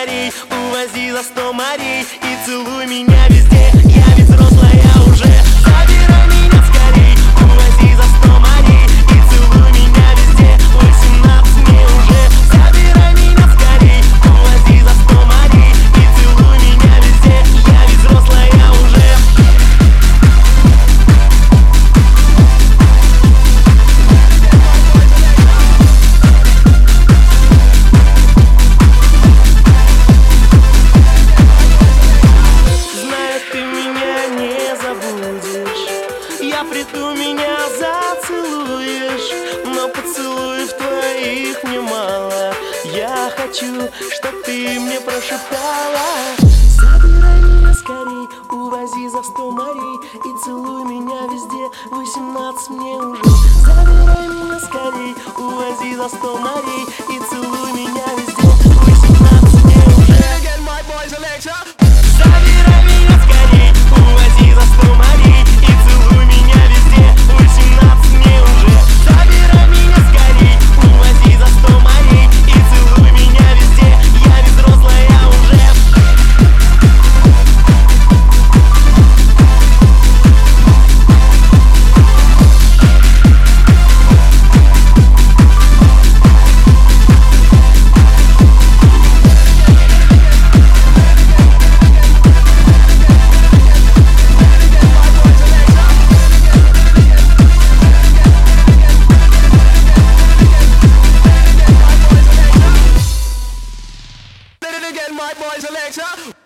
скорей, увози за 100 морей и целуй меня везде. Я ведь взрослая уже. Забирай меня скорей, увози за 100 морей и целуй меня везде. 18 мне уже. Забирай меня скорей, увози за 100 морей и целуй меня везде. Я ведь взрослая уже. Я приду, меня зацелуешь, но поцелуев твоих мне мало. Я хочу, чтоб ты мне прошептала: забирай меня скорей, увози за 100 морей и целуй меня везде. 18 мне уже. Забирай меня скорей, увози за 100 морей и целуй меня везде. 18 мне уже. Забирай меня скорей, увози за 100 морей и целуй меня везде. 18 мне уже. Забирай меня скорей, увози за 100 морей и целуй меня везде. Я ведь взрослая уже. My boys Alexa.